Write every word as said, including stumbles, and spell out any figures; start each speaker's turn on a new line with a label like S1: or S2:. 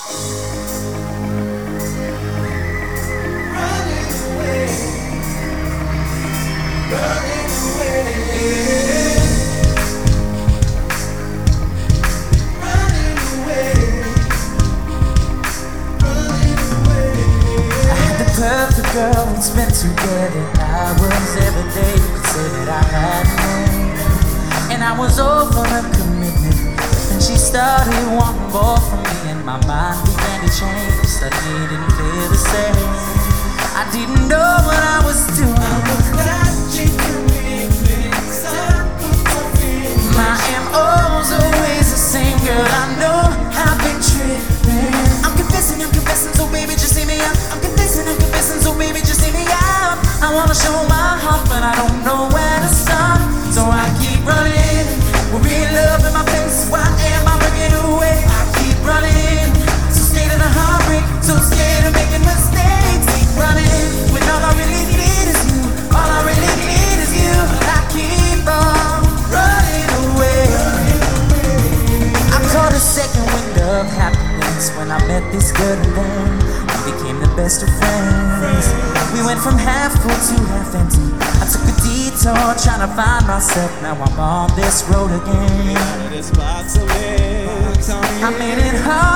S1: Perfect girl we'd spent together. I was every day you could say that I had known, and I was over a commitment. But then she started wanting more from me, and my mind began to change. Suddenly it didn't feel the same. I didn't know what I was doing. I was dodging commitments. My M O's always the same, girl. I know I've been tripping. I'm confessing, I'm confessing, so baby just see me out. I'm confessing, I'm confessing, so baby just see me out. I wanna show my heart, but I don't know where to start. So I keep running, with real love in my face. Why am I running away? I keep running, so scared of the heartbreak, so scared of making mistakes. Keep running, when all I really need is you. All I really need is you. I keep on running away. I caught a second wind of happiness when I met this girl, and then we became the best of friends. We went from half full to half empty. I took a detour trying to find myself. Now I'm on this road again. I made it hard.